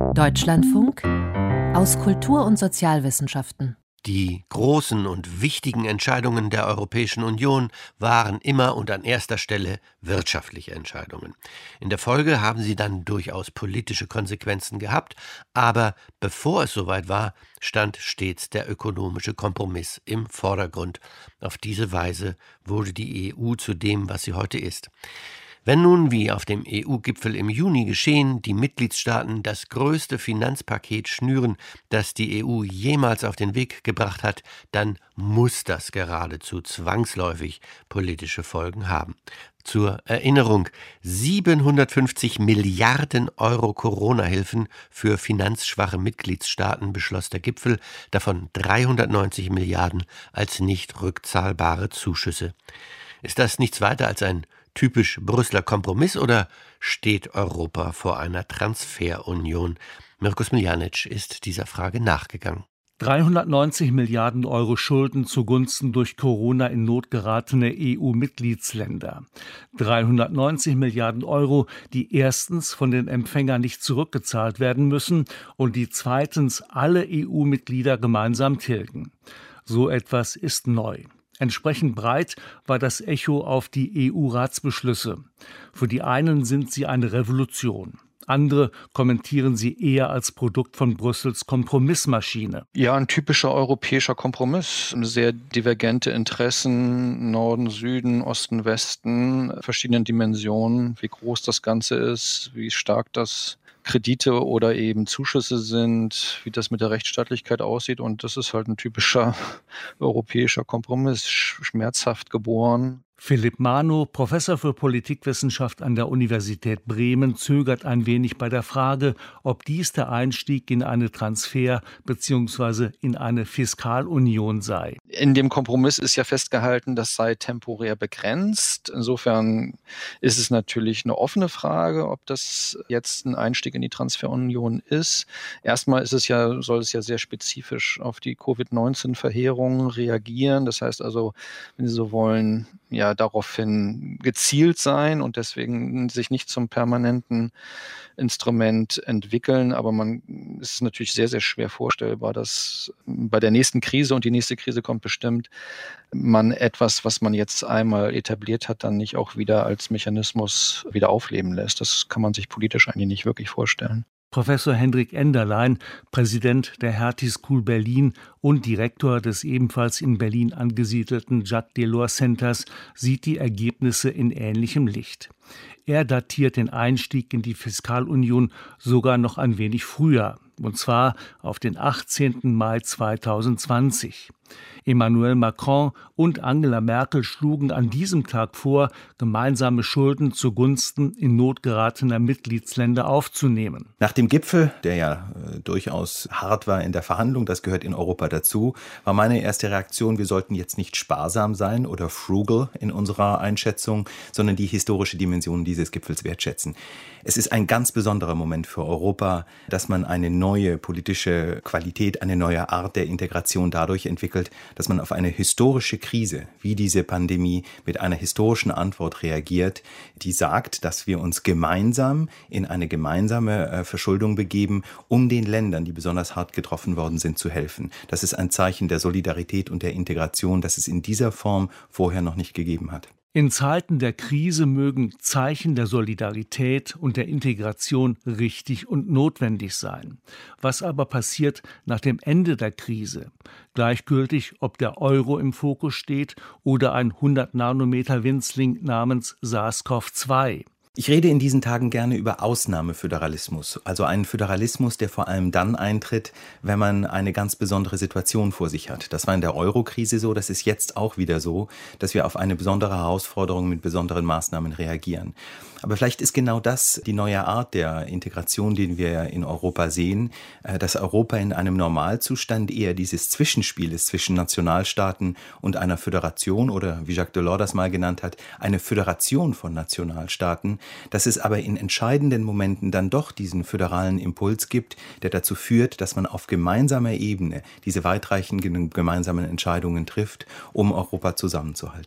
Deutschlandfunk aus Kultur- und Sozialwissenschaften. Die großen und wichtigen Entscheidungen der Europäischen Union waren immer und an erster Stelle wirtschaftliche Entscheidungen. In der Folge haben sie dann durchaus politische Konsequenzen gehabt, aber bevor es soweit war, stand stets der ökonomische Kompromiss im Vordergrund. Auf diese Weise wurde die EU zu dem, was sie heute ist. Wenn nun, wie auf dem EU-Gipfel im Juni geschehen, die Mitgliedstaaten das größte Finanzpaket schnüren, das die EU jemals auf den Weg gebracht hat, dann muss das geradezu zwangsläufig politische Folgen haben. Zur Erinnerung: 750 Milliarden Euro Corona-Hilfen für finanzschwache Mitgliedstaaten beschloss der Gipfel, davon 390 Milliarden als nicht rückzahlbare Zuschüsse. Ist das nichts weiter als ein typisch Brüsseler Kompromiss oder steht Europa vor einer Transferunion? Mirko Smiljanic ist dieser Frage nachgegangen. 390 Milliarden Euro Schulden zugunsten durch Corona in Not geratener EU-Mitgliedsländer. 390 Milliarden Euro, die erstens von den Empfängern nicht zurückgezahlt werden müssen und die zweitens alle EU-Mitglieder gemeinsam tilgen. So etwas ist neu. Entsprechend breit war das Echo auf die EU-Ratsbeschlüsse. Für die einen sind sie eine Revolution. Andere kommentieren sie eher als Produkt von Brüssels Kompromissmaschine. Ja, ein typischer europäischer Kompromiss. Sehr divergente Interessen, Norden, Süden, Osten, Westen, verschiedene Dimensionen, wie groß das Ganze ist, wie stark das Kredite oder eben Zuschüsse sind, wie das mit der Rechtsstaatlichkeit aussieht. Und das ist halt ein typischer europäischer Kompromiss, schmerzhaft geboren. Philipp Mano, Professor für Politikwissenschaft an der Universität Bremen, zögert ein wenig bei der Frage, ob dies der Einstieg in eine Transfer- bzw. in eine Fiskalunion sei. In dem Kompromiss ist ja festgehalten, das sei temporär begrenzt. Insofern ist es natürlich eine offene Frage, ob das jetzt ein Einstieg in die Transferunion ist. Erstmal soll es ja sehr spezifisch auf die Covid-19-Verheerungen reagieren. Das heißt also, wenn Sie so wollen, ja, daraufhin gezielt sein und deswegen sich nicht zum permanenten Instrument entwickeln. Aber es ist natürlich sehr, sehr schwer vorstellbar, dass bei der nächsten Krise, und die nächste Krise kommt bestimmt, man etwas, was man jetzt einmal etabliert hat, dann nicht auch wieder als Mechanismus wieder aufleben lässt. Das kann man sich politisch eigentlich nicht wirklich vorstellen. Professor Hendrik Enderlein, Präsident der Hertie School Berlin und Direktor des ebenfalls in Berlin angesiedelten Jacques Delors Centers, sieht die Ergebnisse in ähnlichem Licht. Er datiert den Einstieg in die Fiskalunion sogar noch ein wenig früher, und zwar auf den 18. Mai 2020. Emmanuel Macron und Angela Merkel schlugen an diesem Tag vor, gemeinsame Schulden zugunsten in Not geratener Mitgliedsländer aufzunehmen. Nach dem Gipfel, der ja durchaus hart war in der Verhandlung, das gehört in Europa dazu, war meine erste Reaktion, wir sollten jetzt nicht sparsam sein oder frugal in unserer Einschätzung, sondern die historische Dimension dieses Gipfels wertschätzen. Es ist ein ganz besonderer Moment für Europa, dass man eine neue politische Qualität, eine neue Art der Integration dadurch entwickelt, dass man auf eine historische Krise wie diese Pandemie mit einer historischen Antwort reagiert, die sagt, dass wir uns gemeinsam in eine gemeinsame Verschuldung begeben, um den Ländern, die besonders hart getroffen worden sind, zu helfen. Das ist ein Zeichen der Solidarität und der Integration, das es in dieser Form vorher noch nicht gegeben hat. In Zeiten der Krise mögen Zeichen der Solidarität und der Integration richtig und notwendig sein. Was aber passiert nach dem Ende der Krise? Gleichgültig, ob der Euro im Fokus steht oder ein 100-Nanometer-Winzling namens SARS-CoV-2. Ich rede in diesen Tagen gerne über Ausnahmeföderalismus, also einen Föderalismus, der vor allem dann eintritt, wenn man eine ganz besondere Situation vor sich hat. Das war in der Euro-Krise so, das ist jetzt auch wieder so, dass wir auf eine besondere Herausforderung mit besonderen Maßnahmen reagieren. Aber vielleicht ist genau das die neue Art der Integration, den wir in Europa sehen, dass Europa in einem Normalzustand eher dieses Zwischenspiel ist zwischen Nationalstaaten und einer Föderation oder, wie Jacques Delors das mal genannt hat, eine Föderation von Nationalstaaten, dass es aber in entscheidenden Momenten dann doch diesen föderalen Impuls gibt, der dazu führt, dass man auf gemeinsamer Ebene diese weitreichenden gemeinsamen Entscheidungen trifft, um Europa zusammenzuhalten.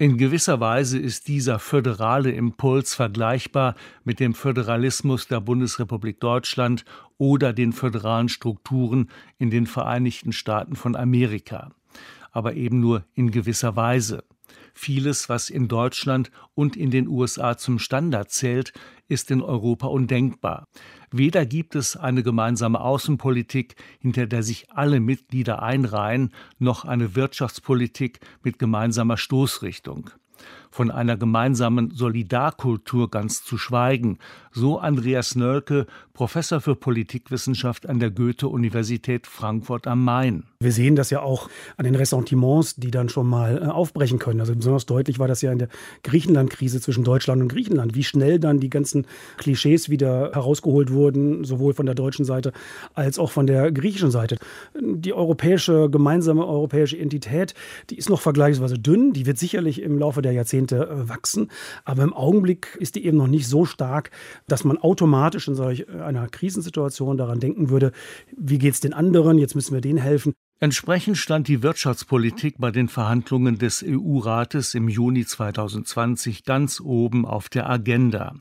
In gewisser Weise ist dieser föderale Impuls vergleichbar mit dem Föderalismus der Bundesrepublik Deutschland oder den föderalen Strukturen in den Vereinigten Staaten von Amerika. Aber eben nur in gewisser Weise. Vieles, was in Deutschland und in den USA zum Standard zählt, ist in Europa undenkbar. Weder gibt es eine gemeinsame Außenpolitik, hinter der sich alle Mitglieder einreihen, noch eine Wirtschaftspolitik mit gemeinsamer Stoßrichtung. Von einer gemeinsamen Solidarkultur ganz zu schweigen, so Andreas Noelke, Professor für Politikwissenschaft an der Goethe-Universität Frankfurt am Main. Wir sehen das ja auch an den Ressentiments, die dann schon mal aufbrechen können. Also besonders deutlich war das ja in der Griechenland-Krise zwischen Deutschland und Griechenland, wie schnell dann die ganzen Klischees wieder herausgeholt wurden, sowohl von der deutschen Seite als auch von der griechischen Seite. Die gemeinsame europäische Entität, die ist noch vergleichsweise dünn, die wird sicherlich im Laufe der Jahrzehnte wachsen, aber im Augenblick ist die eben noch nicht so stark, dass man automatisch in solch einer Krisensituation daran denken würde, wie geht's den anderen, jetzt müssen wir denen helfen. Entsprechend stand die Wirtschaftspolitik bei den Verhandlungen des EU-Rates im Juni 2020 ganz oben auf der Agenda.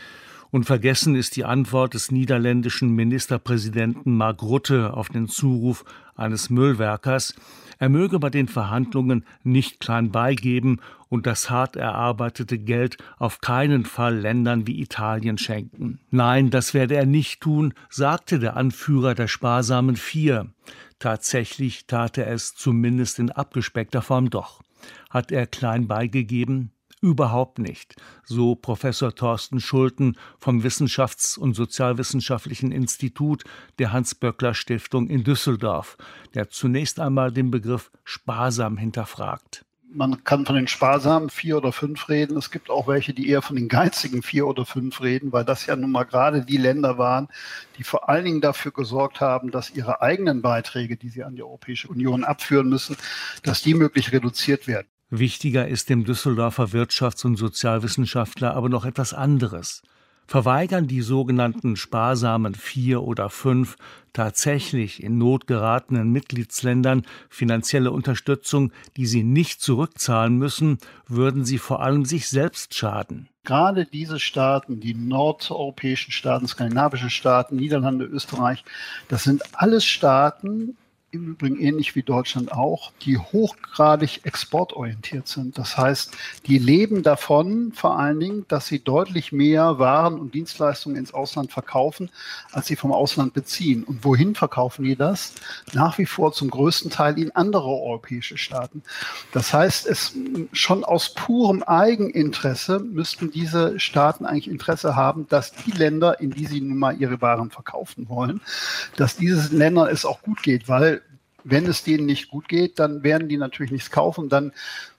Und vergessen ist die Antwort des niederländischen Ministerpräsidenten Mark Rutte auf den Zuruf eines Müllwerkers, er möge bei den Verhandlungen nicht klein beigeben und das hart erarbeitete Geld auf keinen Fall Ländern wie Italien schenken. Nein, das werde er nicht tun, sagte der Anführer der sparsamen Vier. Tatsächlich tat er es zumindest in abgespeckter Form doch. Hat er klein beigegeben? Überhaupt nicht, so Professor Thorsten Schulten vom Wissenschafts- und Sozialwissenschaftlichen Institut der Hans-Böckler-Stiftung in Düsseldorf, der zunächst einmal den Begriff sparsam hinterfragt. Man kann von den sparsamen 4 oder 5 reden. Es gibt auch welche, die eher von den geizigen 4 oder 5 reden, weil das ja nun mal gerade die Länder waren, die vor allen Dingen dafür gesorgt haben, dass ihre eigenen Beiträge, die sie an die Europäische Union abführen müssen, dass die möglichst reduziert werden. Wichtiger ist dem Düsseldorfer Wirtschafts- und Sozialwissenschaftler aber noch etwas anderes. Verweigern die sogenannten sparsamen 4 oder 5 tatsächlich in Not geratenen Mitgliedsländern finanzielle Unterstützung, die sie nicht zurückzahlen müssen, würden sie vor allem sich selbst schaden. Gerade diese Staaten, die nordeuropäischen Staaten, skandinavischen Staaten, Niederlande, Österreich, das sind alles Staaten, im Übrigen ähnlich wie Deutschland auch, die hochgradig exportorientiert sind. Das heißt, die leben davon vor allen Dingen, dass sie deutlich mehr Waren und Dienstleistungen ins Ausland verkaufen, als sie vom Ausland beziehen. Und wohin verkaufen die das? Nach wie vor zum größten Teil in andere europäische Staaten. Das heißt, es schon aus purem Eigeninteresse müssten diese Staaten eigentlich Interesse haben, dass die Länder, in die sie nun mal ihre Waren verkaufen wollen, dass diesen Ländern es auch gut geht, weil wenn es denen nicht gut geht, dann werden die natürlich nichts kaufen. Dann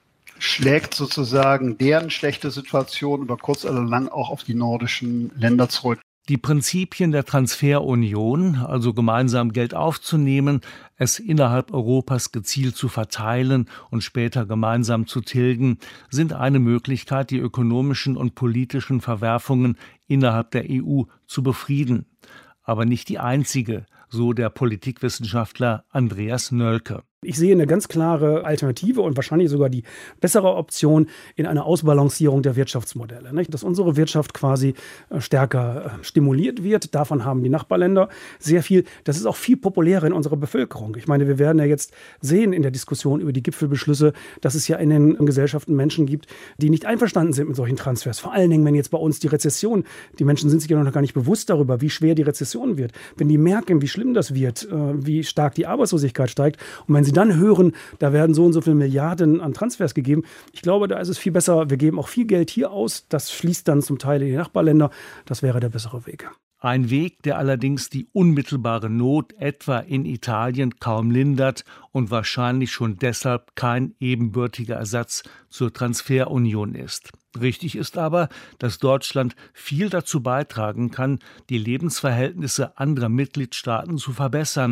schlägt sozusagen deren schlechte Situation über kurz oder lang auch auf die nordischen Länder zurück. Die Prinzipien der Transferunion, also gemeinsam Geld aufzunehmen, es innerhalb Europas gezielt zu verteilen und später gemeinsam zu tilgen, sind eine Möglichkeit, die ökonomischen und politischen Verwerfungen innerhalb der EU zu befrieden. Aber nicht die einzige, so der Politikwissenschaftler Andreas Noelke. Ich sehe eine ganz klare Alternative und wahrscheinlich sogar die bessere Option in einer Ausbalancierung der Wirtschaftsmodelle. Dass unsere Wirtschaft quasi stärker stimuliert wird. Davon haben die Nachbarländer sehr viel. Das ist auch viel populärer in unserer Bevölkerung. Ich meine, wir werden ja jetzt sehen in der Diskussion über die Gipfelbeschlüsse, dass es ja in den Gesellschaften Menschen gibt, die nicht einverstanden sind mit solchen Transfers. Vor allen Dingen, wenn jetzt bei uns die Rezession, die Menschen sind sich ja noch gar nicht bewusst darüber, wie schwer die Rezession wird. Wenn die merken, wie schlimm das wird, wie stark die Arbeitslosigkeit steigt und wenn sie dann hören, da werden so und so viele Milliarden an Transfers gegeben. Ich glaube, da ist es viel besser, wir geben auch viel Geld hier aus, das fließt dann zum Teil in die Nachbarländer. Das wäre der bessere Weg. Ein Weg, der allerdings die unmittelbare Not etwa in Italien kaum lindert und wahrscheinlich schon deshalb kein ebenbürtiger Ersatz zur Transferunion ist. Richtig ist aber, dass Deutschland viel dazu beitragen kann, die Lebensverhältnisse anderer Mitgliedstaaten zu verbessern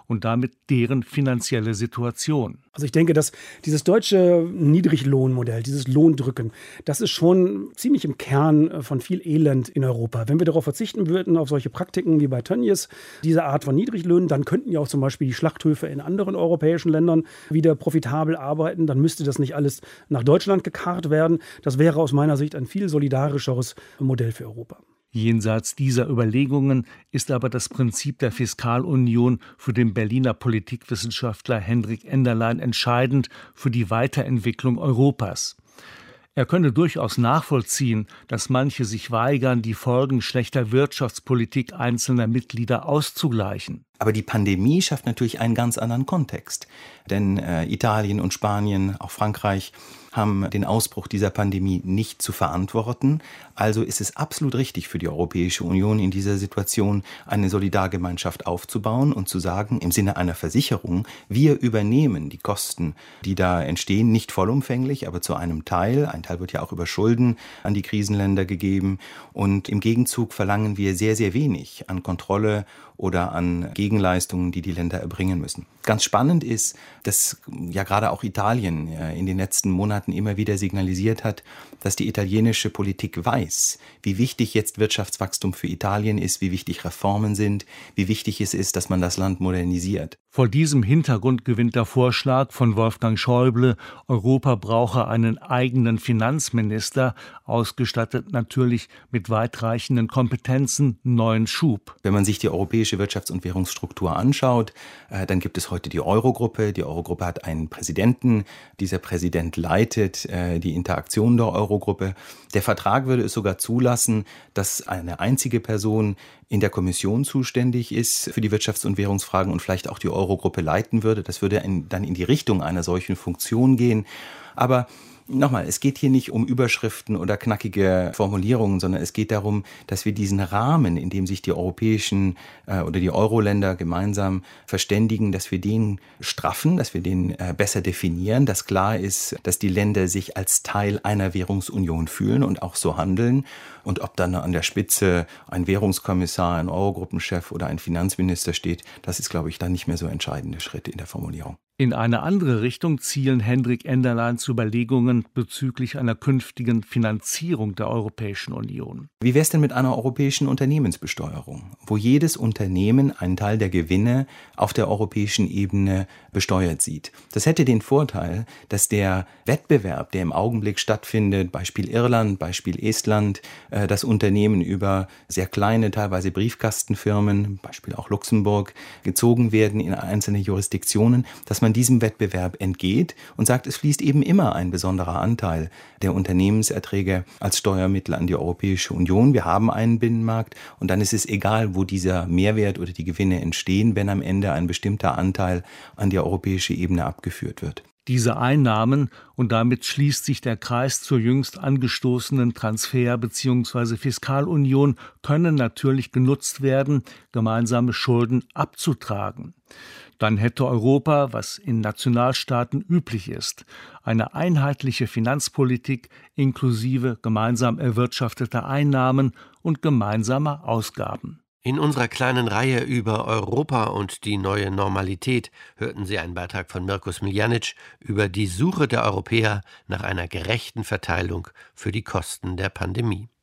und damit deren finanzielle Situation. Also ich denke, dass dieses deutsche Niedriglohnmodell, dieses Lohndrücken, das ist schon ziemlich im Kern von viel Elend in Europa. Wenn wir darauf verzichten würden, auf solche Praktiken wie bei Tönnies, diese Art von Niedriglöhnen, dann könnten ja auch zum Beispiel die Schlachthöfe in anderen europäischen Ländern wieder profitabel arbeiten. Dann müsste das nicht alles nach Deutschland gekarrt werden. Das wäre aus meiner Sicht ein viel solidarischeres Modell für Europa. Jenseits dieser Überlegungen ist aber das Prinzip der Fiskalunion für den Berliner Politikwissenschaftler Hendrik Enderlein entscheidend für die Weiterentwicklung Europas. Er könne durchaus nachvollziehen, dass manche sich weigern, die Folgen schlechter Wirtschaftspolitik einzelner Mitglieder auszugleichen. Aber die Pandemie schafft natürlich einen ganz anderen Kontext. Denn Italien und Spanien, auch Frankreich, haben den Ausbruch dieser Pandemie nicht zu verantworten. Also ist es absolut richtig für die Europäische Union in dieser Situation, eine Solidargemeinschaft aufzubauen und zu sagen, im Sinne einer Versicherung, wir übernehmen die Kosten, die da entstehen, nicht vollumfänglich, aber zu einem Teil. Ein Teil wird ja auch über Schulden an die Krisenländer gegeben. Und im Gegenzug verlangen wir sehr, sehr wenig an Kontrolle oder an Gegenleistungen, die die Länder erbringen müssen. Ganz spannend ist, dass ja gerade auch Italien in den letzten Monaten immer wieder signalisiert hat, dass die italienische Politik weiß, wie wichtig jetzt Wirtschaftswachstum für Italien ist, wie wichtig Reformen sind, wie wichtig es ist, dass man das Land modernisiert. Vor diesem Hintergrund gewinnt der Vorschlag von Wolfgang Schäuble, Europa brauche einen eigenen Finanzminister, ausgestattet natürlich mit weitreichenden Kompetenzen, neuen Schub. Wenn man sich die europäische Wirtschafts- und Währungsstruktur anschaut, dann gibt es heute die Eurogruppe. Die Eurogruppe hat einen Präsidenten. Dieser Präsident leitet die Interaktion der Eurogruppe. Der Vertrag würde es sogar zulassen, dass eine einzige Person in der Kommission zuständig ist für die Wirtschafts- und Währungsfragen und vielleicht auch die Eurogruppe leiten würde. Das würde dann in die Richtung einer solchen Funktion gehen. Aber nochmal, es geht hier nicht um Überschriften oder knackige Formulierungen, sondern es geht darum, dass wir diesen Rahmen, in dem sich die europäischen oder die Euro-Länder gemeinsam verständigen, dass wir den straffen, dass wir den besser definieren, dass klar ist, dass die Länder sich als Teil einer Währungsunion fühlen und auch so handeln. Und ob dann an der Spitze ein Währungskommissar, ein Eurogruppenchef oder ein Finanzminister steht, das ist, glaube ich, dann nicht mehr so entscheidende Schritte in der Formulierung. In eine andere Richtung zielen Hendrik Enderleins Überlegungen bezüglich einer künftigen Finanzierung der Europäischen Union. Wie wäre es denn mit einer europäischen Unternehmensbesteuerung, wo jedes Unternehmen einen Teil der Gewinne auf der europäischen Ebene besteuert sieht? Das hätte den Vorteil, dass der Wettbewerb, der im Augenblick stattfindet, Beispiel Irland, Beispiel Estland, dass Unternehmen über sehr kleine, teilweise Briefkastenfirmen, Beispiel auch Luxemburg, gezogen werden in einzelne Jurisdiktionen, dass man diesem Wettbewerb entgeht und sagt, es fließt eben immer ein besonderer Anteil der Unternehmenserträge als Steuermittel an die Europäische Union. Wir haben einen Binnenmarkt und dann ist es egal, wo dieser Mehrwert oder die Gewinne entstehen, wenn am Ende ein bestimmter Anteil an die europäische Ebene abgeführt wird. Diese Einnahmen, und damit schließt sich der Kreis zur jüngst angestoßenen Transfer- bzw. Fiskalunion, können natürlich genutzt werden, gemeinsame Schulden abzutragen. Dann hätte Europa, was in Nationalstaaten üblich ist, eine einheitliche Finanzpolitik inklusive gemeinsam erwirtschafteter Einnahmen und gemeinsamer Ausgaben. In unserer kleinen Reihe über Europa und die neue Normalität hörten Sie einen Beitrag von Mirko Smiljanic über die Suche der Europäer nach einer gerechten Verteilung für die Kosten der Pandemie.